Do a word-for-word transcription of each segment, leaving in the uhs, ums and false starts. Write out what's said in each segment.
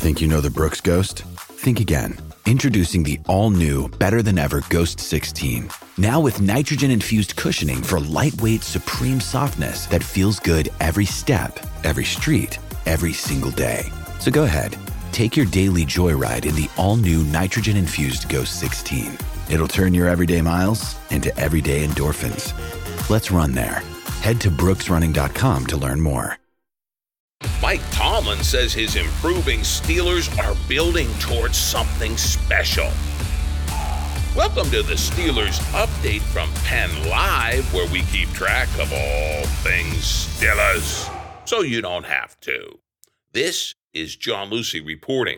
Think you know the Brooks Ghost? Think again. Introducing the all-new, better-than-ever Ghost sixteen. Now with nitrogen-infused cushioning for lightweight, supreme softness that feels good every step, every street, every single day. So go ahead, take your daily joyride in the all-new nitrogen-infused Ghost sixteen. It'll turn your everyday miles into everyday endorphins. Let's run there. Head to brooks running dot com to learn more. Mike Tomlin says his improving Steelers are building towards something special. Welcome to the Steelers Update from Penn Live, where we keep track of all things Steelers, so you don't have to. This is John Lucy reporting.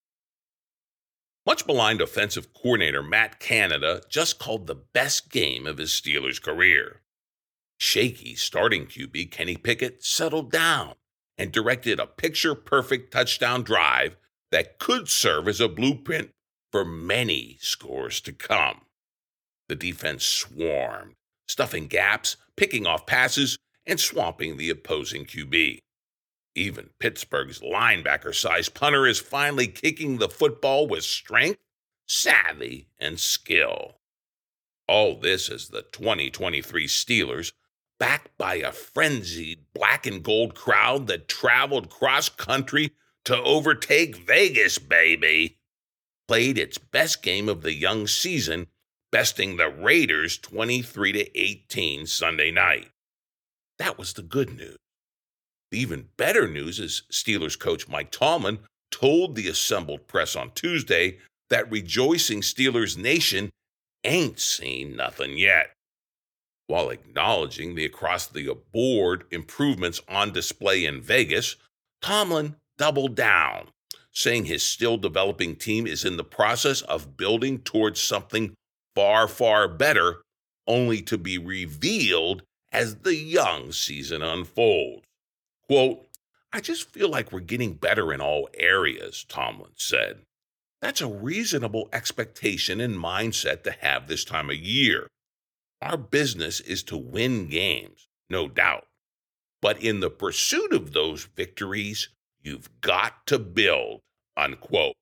Much maligned offensive coordinator Matt Canada just called the best game of his Steelers career. Shaky starting Q B Kenny Pickett settled down and directed a picture-perfect touchdown drive that could serve as a blueprint for many scores to come. The defense swarmed, stuffing gaps, picking off passes, and swamping the opposing Q B. Even Pittsburgh's linebacker-sized punter is finally kicking the football with strength, savvy, and skill. All this as the twenty twenty-three Steelers, backed by a frenzied black and gold crowd that traveled cross-country to overtake Vegas, baby, played its best game of the young season, besting the Raiders twenty-three to eighteen Sunday night. That was the good news. The even better news is Steelers coach Mike Tomlin told the assembled press on Tuesday that rejoicing Steelers Nation ain't seen nothing yet. While acknowledging the across-the-board improvements on display in Vegas, Tomlin doubled down, saying his still-developing team is in the process of building towards something far, far better, only to be revealed as the young season unfolds. Quote, "I just feel like we're getting better in all areas," Tomlin said. That's a reasonable expectation and mindset to have this time of year. Our business is to win games, no doubt. But in the pursuit of those victories, you've got to build, unquote.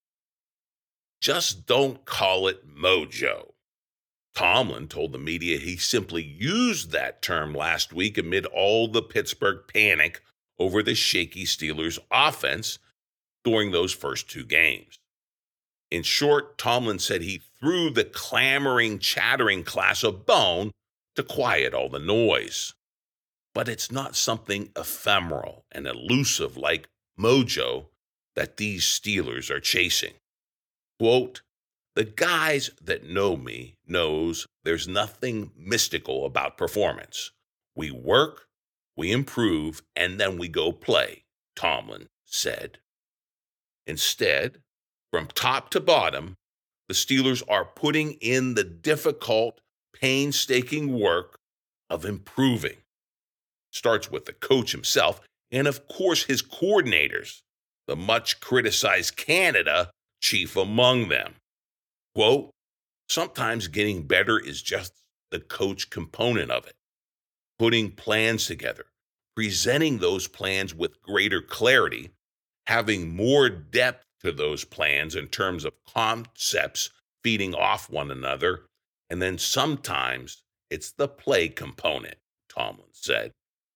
Just don't call it mojo. Tomlin told the media he simply used that term last week amid all the Pittsburgh panic over the shaky Steelers offense during those first two games. In short, Tomlin said he threw the clamoring, chattering class a bone to quiet all the noise. But it's not something ephemeral and elusive like mojo that these Steelers are chasing. Quote, "The guys that know me knows there's nothing mystical about performance. We work, we improve, and then we go play," Tomlin said. Instead, from top to bottom, the Steelers are putting in the difficult, painstaking work of improving. Starts with the coach himself and, of course, his coordinators, the much-criticized Canada chief among them. Quote, "Sometimes getting better is just the coach component of it. Putting plans together, presenting those plans with greater clarity, having more depth to those plans in terms of concepts feeding off one another, and then sometimes it's the play component," Tomlin said.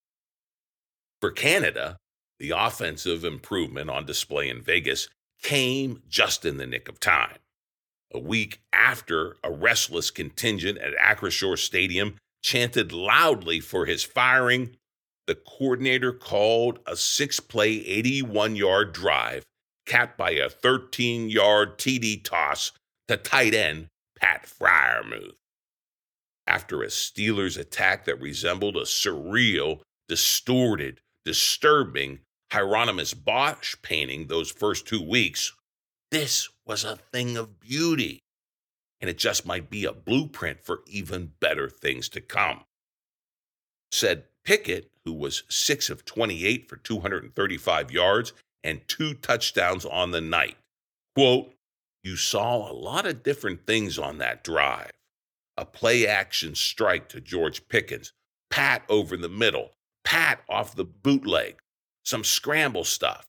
For Canada, the offensive improvement on display in Vegas came just in the nick of time. A week after a restless contingent at Acrisure Stadium chanted loudly for his firing, the coordinator called a six-play, eighty-one-yard drive capped by a thirteen-yard T D toss to tight end Pat Freiermuth. After a Steelers attack that resembled a surreal, distorted, disturbing Hieronymus Bosch painting those first two weeks, this was a thing of beauty, and it just might be a blueprint for even better things to come. Said Pickett, who was six of twenty-eight for two hundred thirty-five yards and two touchdowns on the night. Quote, "You saw a lot of different things on that drive. A play-action strike to George Pickens, Pat over the middle, Pat off the bootleg, some scramble stuff,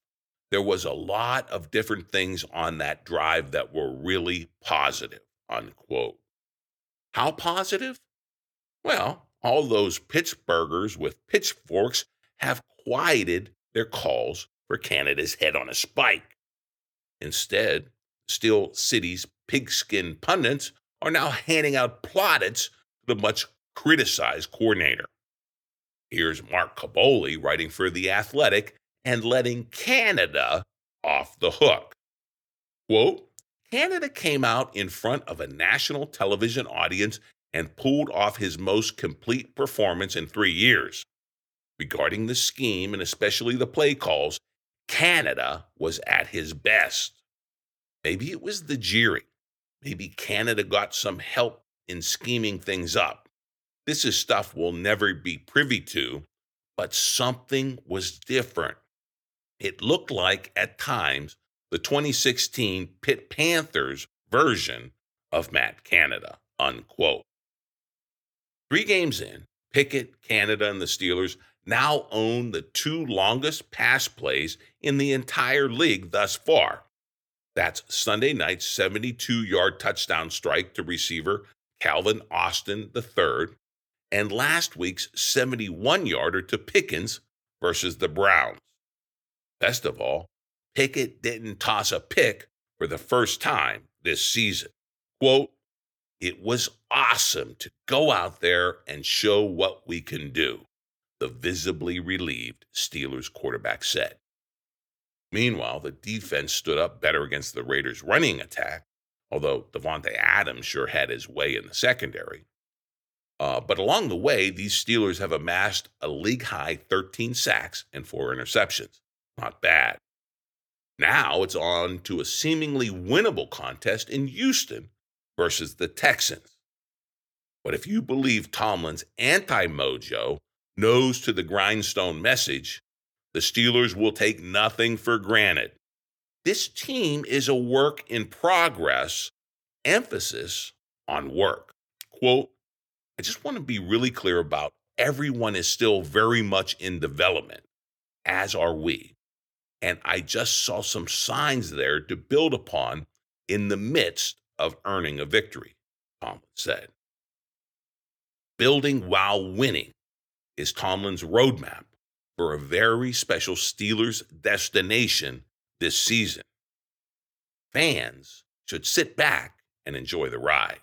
There was a lot of different things on that drive that were really positive, unquote. How positive? Well, all those Pittsburghers with pitchforks have quieted their calls for Canada's head on a spike. Instead, Steel City's pigskin pundits are now handing out plaudits to the much criticized coordinator. Here's Mark Kaboly writing for The Athletic and letting Canada off the hook. Quote, Canada came out in front of a national television audience and pulled off his most complete performance in three years. Regarding the scheme and especially the play calls, Canada was at his best. Maybe it was the jeering. Maybe Canada got some help in scheming things up. This is stuff we'll never be privy to, but something was different. It looked like, at times, the twenty sixteen Pitt Panthers version of Matt Canada, unquote. Three games in, Pickett, Canada, and the Steelers now own the two longest pass plays in the entire league thus far. That's Sunday night's seventy-two-yard touchdown strike to receiver Calvin Austin the third, and last week's seventy-one-yarder to Pickens versus the Browns. Best of all, Pickett didn't toss a pick for the first time this season. Quote, it was awesome to go out there and show what we can do, the visibly relieved Steelers quarterback said. Meanwhile, the defense stood up better against the Raiders' running attack, although Davante Adams sure had his way in the secondary. Uh, but along the way, these Steelers have amassed a league-high thirteen sacks and four interceptions. Not bad. Now it's on to a seemingly winnable contest in Houston versus the Texans. But if you believe Tomlin's anti-mojo, nose to the grindstone message, the Steelers will take nothing for granted. This team is a work in progress, emphasis on work. Quote, I just want to be really clear about everyone is still very much in development, as are we. And I just saw some signs there to build upon in the midst of earning a victory, Tomlin said. Building while winning is Tomlin's roadmap for a very special Steelers destination this season. Fans should sit back and enjoy the ride.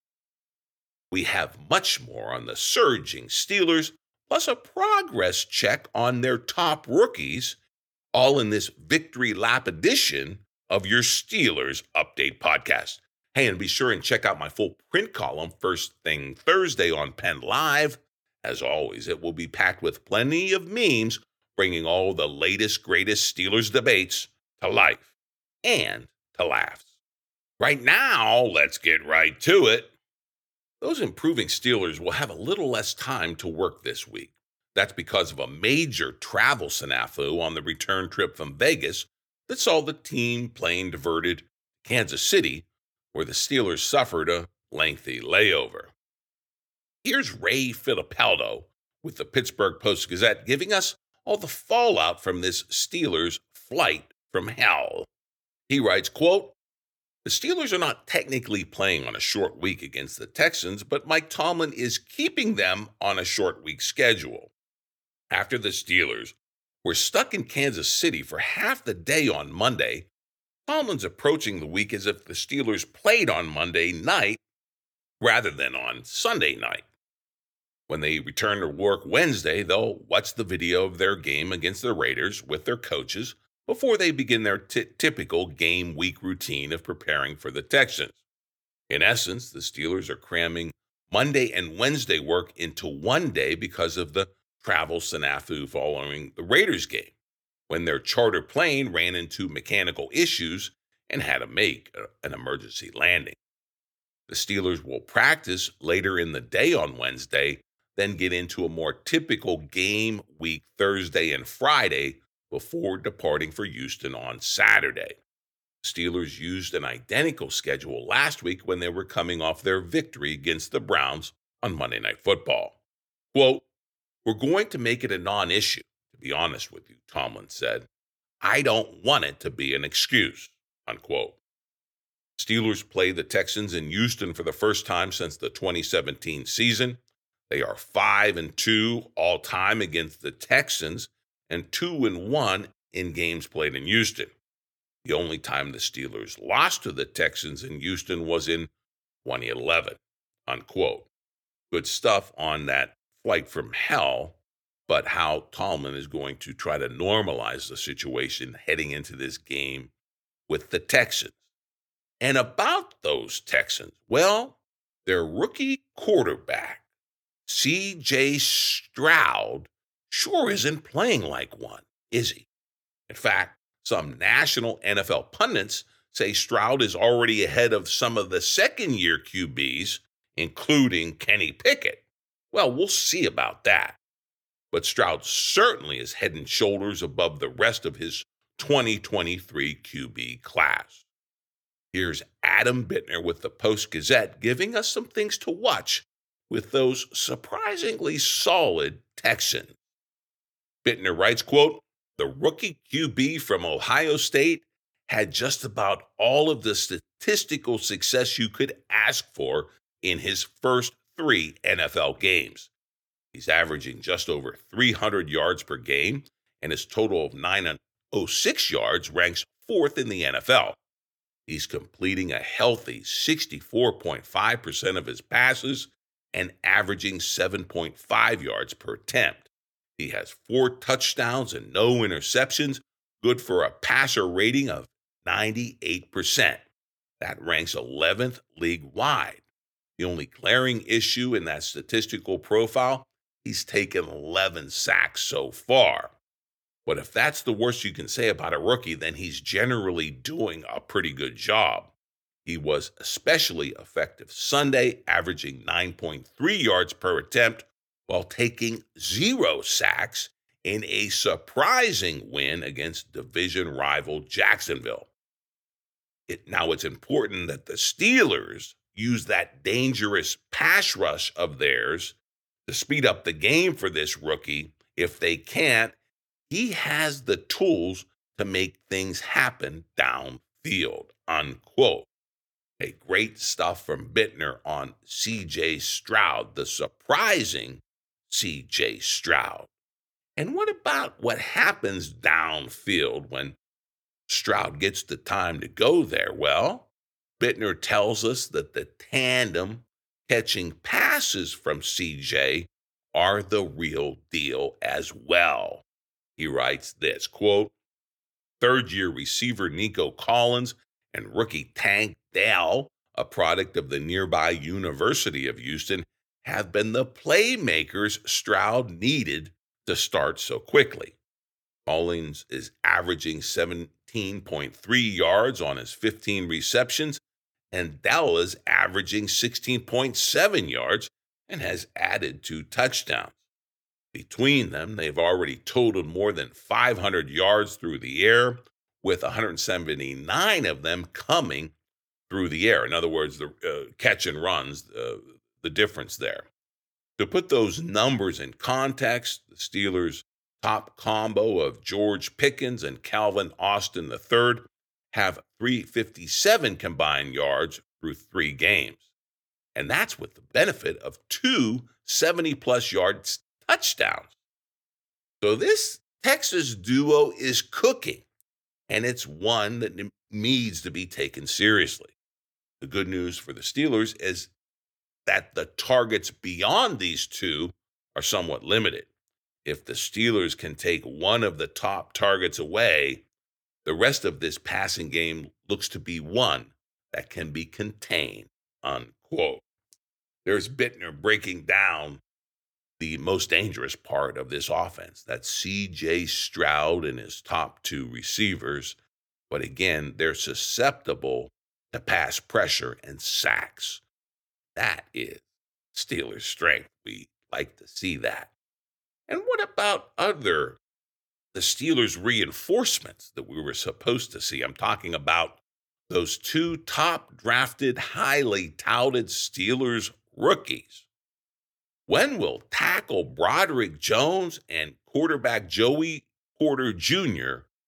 We have much more on the surging Steelers, plus a progress check on their top rookies, all in this Victory Lap edition of your Steelers Update podcast. Hey, and be sure and check out my full print column first thing Thursday on Penn Live. As always, it will be packed with plenty of memes, bringing all the latest, greatest Steelers debates to life and to laughs. Right now, let's get right to it. Those improving Steelers will have a little less time to work this week. That's because of a major travel snafu on the return trip from Vegas that saw the team plane diverted to Kansas City, where the Steelers suffered a lengthy layover. Here's Ray Fittipaldo with the Pittsburgh Post-Gazette giving us all the fallout from this Steelers flight from hell. He writes, quote, the Steelers are not technically playing on a short week against the Texans, but Mike Tomlin is keeping them on a short week schedule. After the Steelers were stuck in Kansas City for half the day on Monday, Tomlin's approaching the week as if the Steelers played on Monday night rather than on Sunday night. When they return to work Wednesday, they'll watch the video of their game against the Raiders with their coaches before they begin their t- typical game week routine of preparing for the Texans. In essence, the Steelers are cramming Monday and Wednesday work into one day because of the travel snafu following the Raiders game, when their charter plane ran into mechanical issues and had to make a, an emergency landing. The Steelers will practice later in the day on Wednesday, then get into a more typical game week Thursday and Friday before departing for Houston on Saturday. Steelers used an identical schedule last week when they were coming off their victory against the Browns on Monday Night Football. Quote, we're going to make it a non-issue, to be honest with you, Tomlin said. I don't want it to be an excuse, unquote. Steelers play the Texans in Houston for the first time since the twenty seventeen season. They are five and two all time against the Texans and two and one in games played in Houston. The only time the Steelers lost to the Texans in Houston was in twenty eleven, unquote. Good stuff on that flight from hell, but how Tomlin is going to try to normalize the situation heading into this game with the Texans. And about those Texans, well, their rookie quarterback, C J Stroud, sure isn't playing like one, is he? In fact, some national N F L pundits say Stroud is already ahead of some of the second-year Q Bs, including Kenny Pickett. Well, we'll see about that. But Stroud certainly is head and shoulders above the rest of his twenty twenty-three Q B class. Here's Adam Bittner with the Post-Gazette giving us some things to watch with those surprisingly solid Texans. Bittner writes, quote, "The rookie Q B from Ohio State had just about all of the statistical success you could ask for in his first three N F L games. He's averaging just over three hundred yards per game, and his total of nine hundred six yards ranks fourth in the N F L. He's completing a healthy sixty-four point five percent of his passes and averaging seven point five yards per attempt. He has four touchdowns and no interceptions, good for a passer rating of ninety-eight percent. That ranks eleventh league-wide. The only glaring issue in that statistical profile, he's taken eleven sacks so far. But if that's the worst you can say about a rookie, then he's generally doing a pretty good job. He was especially effective Sunday, averaging nine point three yards per attempt while taking zero sacks in a surprising win against division rival Jacksonville. It, now, it's important that the Steelers use that dangerous pass rush of theirs to speed up the game for this rookie. If they can't, he has the tools to make things happen downfield, unquote. Hey, great stuff from Bittner on C J Stroud, the surprising C J Stroud. And what about what happens downfield when Stroud gets the time to go there? Well, Bittner tells us that the tandem catching passes from C J are the real deal as well. He writes this, quote, "Third-year receiver Nico Collins and rookie Tank Dell, a product of the nearby University of Houston, have been the playmakers Stroud needed to start so quickly. Collins is averaging seventeen point three yards on his fifteen receptions, and Dell is averaging sixteen point seven yards and has added two touchdowns. Between them, they've already totaled more than five hundred yards through the air, with one hundred seventy-nine of them coming through the air. In other words, the uh, catch and runs, uh, the difference there. To put those numbers in context, the Steelers' top combo of George Pickens and Calvin Austin the third have three hundred fifty-seven combined yards through three games. And that's with the benefit of two seventy-plus yard touchdowns. So this Texas duo is cooking, and it's one that needs to be taken seriously. The good news for the Steelers is that the targets beyond these two are somewhat limited. If the Steelers can take one of the top targets away, the rest of this passing game looks to be one that can be contained, unquote. There's Bittner breaking down the most dangerous part of this offense. That's C J Stroud and his top two receivers. But again, they're susceptible to pass pressure and sacks. That is Steelers' strength. We like to see that. And what about other, the Steelers' reinforcements that we were supposed to see? I'm talking about those two top drafted, highly touted Steelers rookies. When will tackle Broderick Jones and quarterback Joey Porter Junior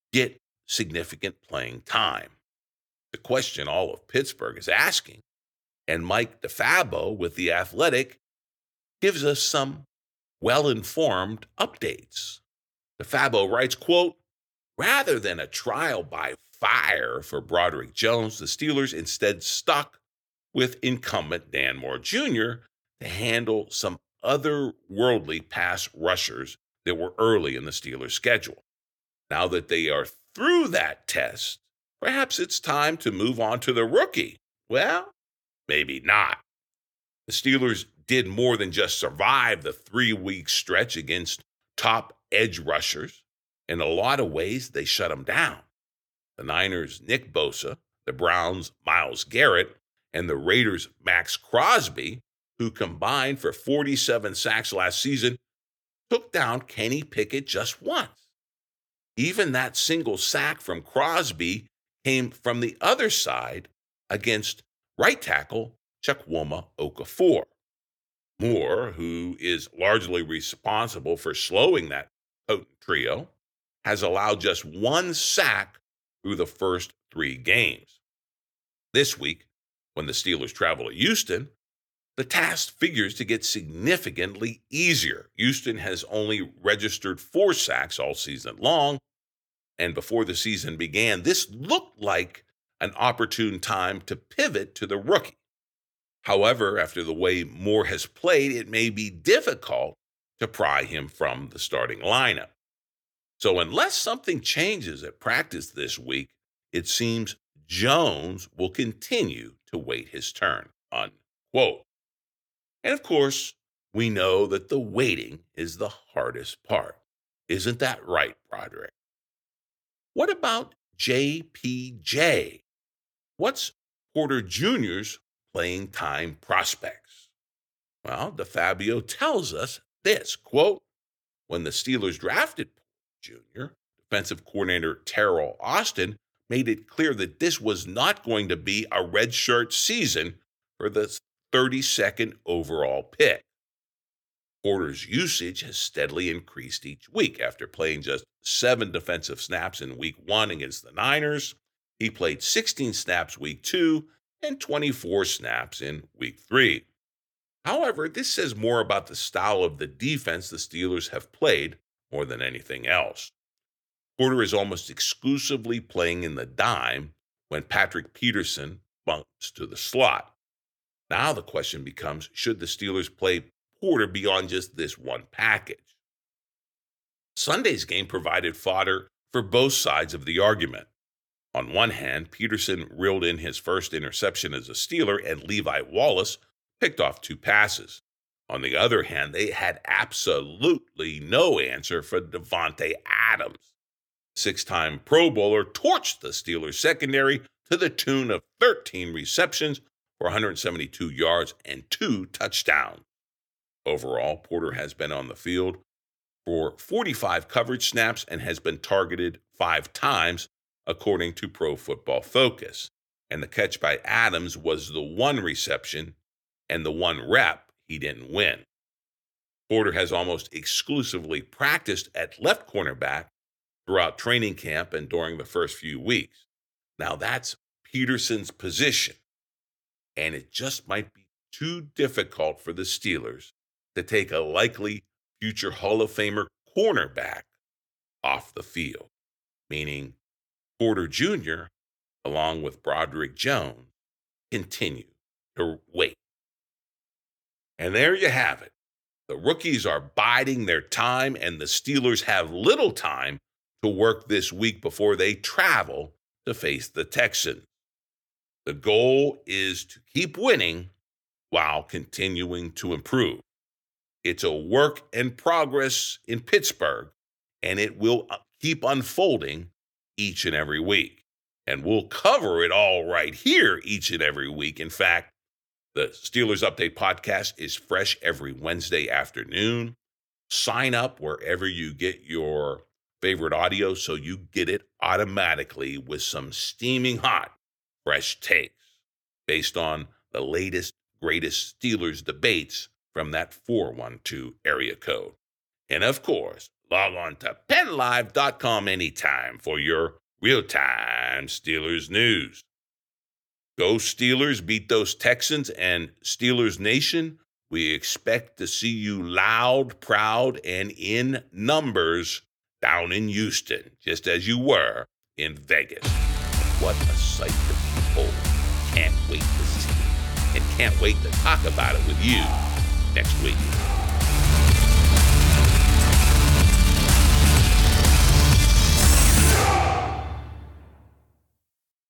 get significant playing time. The question all of Pittsburgh is asking, and Mike DeFabo with The Athletic gives us some well-informed updates. DeFabo writes, quote, rather than a trial by fire for Broderick Jones, the Steelers instead stuck with incumbent Dan Moore Junior to handle some otherworldly pass rushers that were early in the Steelers' schedule. Now that they are through that test, perhaps it's time to move on to the rookie. Well, maybe not. The Steelers did more than just survive the three-week stretch against top edge rushers. In a lot of ways, they shut them down. The Niners' Nick Bosa, the Browns' Myles Garrett, and the Raiders' Max Crosby, who combined for forty-seven sacks last season, took down Kenny Pickett just once. Even that single sack from Crosby came from the other side against right tackle Chukwuma Okafor. Moore, who is largely responsible for slowing that potent trio, has allowed just one sack through the first three games. This week, when the Steelers travel to Houston, the task figures to get significantly easier. Houston has only registered four sacks all season long, and before the season began, this looked like an opportune time to pivot to the rookie. However, after the way Moore has played, it may be difficult to pry him from the starting lineup. So unless something changes at practice this week, it seems Jones will continue to wait his turn, unquote. And of course, we know that the waiting is the hardest part. Isn't that right, Broderick? What about J P J? What's Porter Junior's playing time prospects? Well, DeFabio tells us this, quote, when the Steelers drafted Porter Junior, defensive coordinator Teryl Austin made it clear that this was not going to be a redshirt season for the thirty-second overall pick. Porter's usage has steadily increased each week. After playing just seven defensive snaps in week one against the Niners, he played sixteen snaps week two and twenty-four snaps in week three. However, this says more about the style of the defense the Steelers have played more than anything else. Porter is almost exclusively playing in the dime when Patrick Peterson bumps to the slot. Now the question becomes, should the Steelers play Porter beyond just this one package? Sunday's game provided fodder for both sides of the argument. On one hand, Peterson reeled in his first interception as a Steeler, and Levi Wallace picked off two passes. On the other hand, they had absolutely no answer for Davante Adams. Six-time Pro Bowler torched the Steelers secondary to the tune of thirteen receptions for one hundred seventy-two yards and two touchdowns. Overall, Porter has been on the field for forty-five coverage snaps and has been targeted five times, according to Pro Football Focus. And the catch by Adams was the one reception and the one rep he didn't win. Porter has almost exclusively practiced at left cornerback throughout training camp and during the first few weeks. Now that's Peterson's position, and it just might be too difficult for the Steelers to take a likely future Hall of Famer cornerback off the field, meaning Porter Junior, along with Broderick Jones, continue to wait. And there you have it. The rookies are biding their time, and the Steelers have little time to work this week before they travel to face the Texans. The goal is to keep winning while continuing to improve. It's a work in progress in Pittsburgh, and it will keep unfolding each and every week. And we'll cover it all right here each and every week. In fact, the Steelers Update podcast is fresh every Wednesday afternoon. Sign up wherever you get your favorite audio so you get it automatically with some steaming hot, fresh takes based on the latest, greatest Steelers debates from that four one two area code. And of course, Log on to penn live dot com anytime for your real-time Steelers news. Go Steelers, beat those Texans, and Steelers Nation, we expect to see you loud, proud, and in numbers down in Houston, just as you were in Vegas. What a sight to behold. Can't wait to see it, and can't wait to talk about it with you next week.